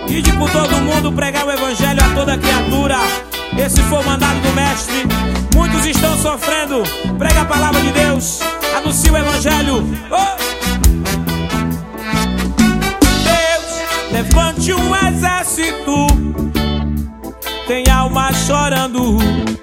Ide por todo mundo pregar o evangelho a toda criatura. Esse foi o mandado do mestre. Muitos estão sofrendo. Prega a palavra de Deus, anuncia o evangelho. Deus, levante um exército. Tem alma chorando,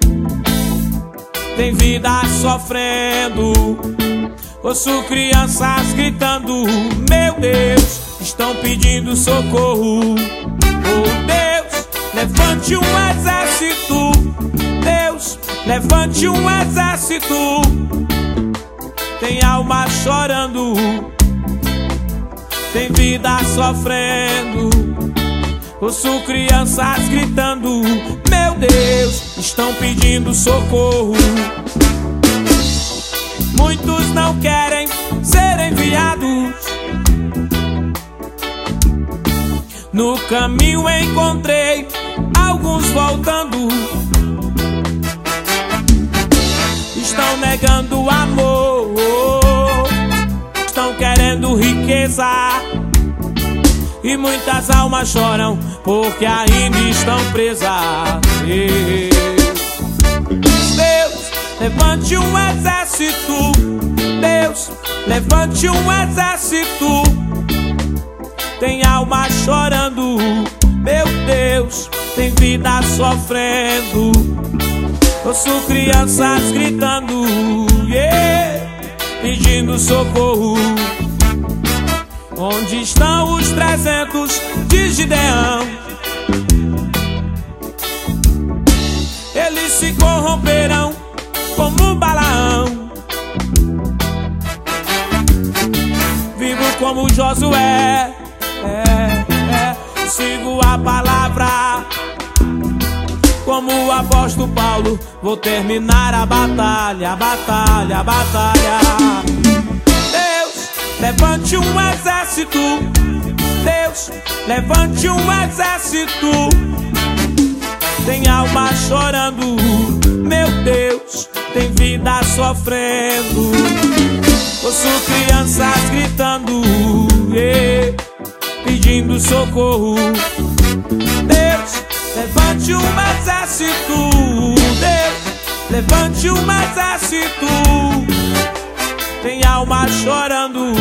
tem vida sofrendo. Ouço crianças gritando, meu Deus, estão pedindo socorro. Oh Deus, levante um exército. Deus, levante um exército. Tem alma chorando, tem vida sofrendo. Ouço crianças gritando, meu Deus, estão pedindo socorro. Muitos não querem ser enviados. No caminho encontrei alguns voltando. Estão negando o amor, estão querendo riqueza. E muitas almas choram porque ainda estão presas. Deus, levante um exército. Deus, levante um exército. Tem alma chorando, meu Deus, tem vida sofrendo. Ouço crianças gritando, pedindo socorro. Onde estão os 300 de Gideão? Eles se corromperão como Balaão. Vivo como Josué, sigo a palavra. Como o apóstolo Paulo, vou terminar a batalha, a batalha, a batalha. Deus, levante um exército. Deus, levante um exército. Tem alma chorando, meu Deus, tem vida sofrendo. Ouço crianças gritando, pedindo socorro. Deus, levante um exército. Deus, levante um exército. Tem alma chorando,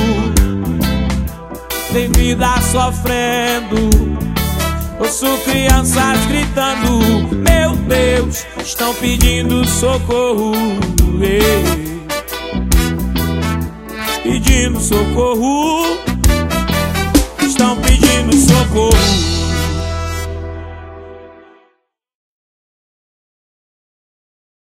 tem vida sofrendo. Ouço crianças gritando, meu Deus, estão pedindo socorro. Pedindo socorro, estão pedindo socorro.